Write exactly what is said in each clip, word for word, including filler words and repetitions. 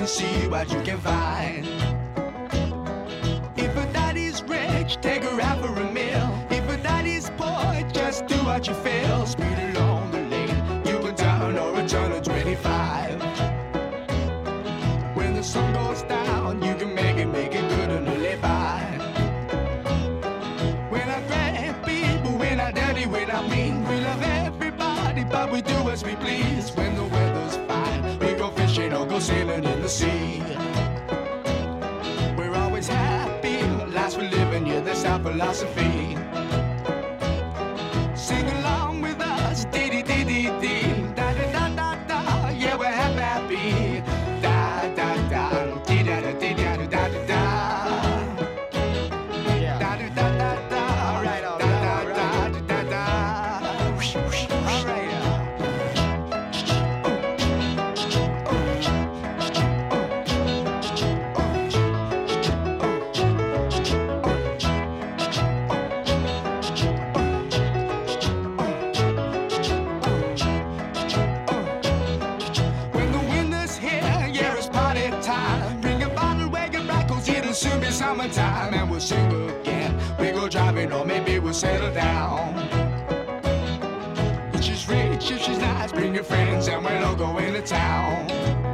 and see what you can find. If a daddy's rich, take her out for a meal. If a daddy's poor, just do what you feel. Speed along the lane, you can turn or return to twenty-five. When the sun goes down, you can make it, make it good and live by. When I grab people, when I dirty, when I mean, we love everybody, but we do as we please. When the weather's fine, we go fishing or go sailing in the sea. We're always happy, lives we're living, yeah, that's our philosophy. Sing along with us, dee dee dee dee dee, da da da da da, yeah, we're happy, happy, da da da, dee da da dee da da da da da, yeah, da da da da da, all right, all right, da da da da da, all right. Soon be summertime and we'll sing again. We go driving or maybe we'll settle down. If she's rich, if she's nice, bring your friends and we'll all go into town.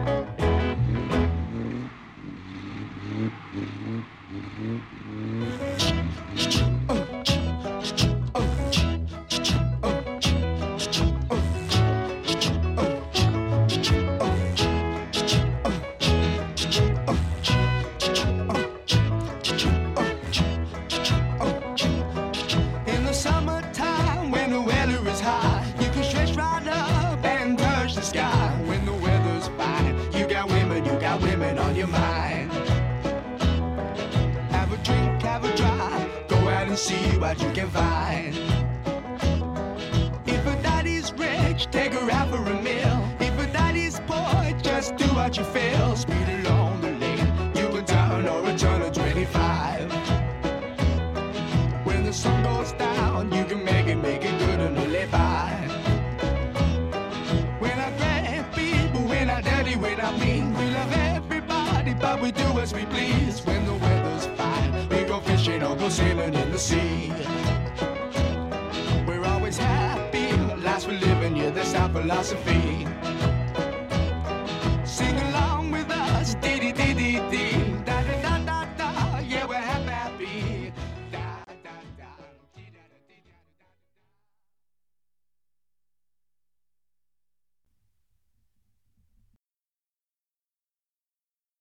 Women on your mind. Have a drink, have a drive, go out and see what you can find. If a daddy's rich, take her out for a meal. If a daddy's poor, just do what you feel. Speed along the lane, you can turn or return to twenty-five. When the sun goes down, you can make it, make it good and live by. When I grab people, when I dirty, when I mean, we love everybody, but we do as we please. When the weather's fine, we go fishing or go sailing in the sea. We're always happy, lives we're living, yeah, that's our philosophy.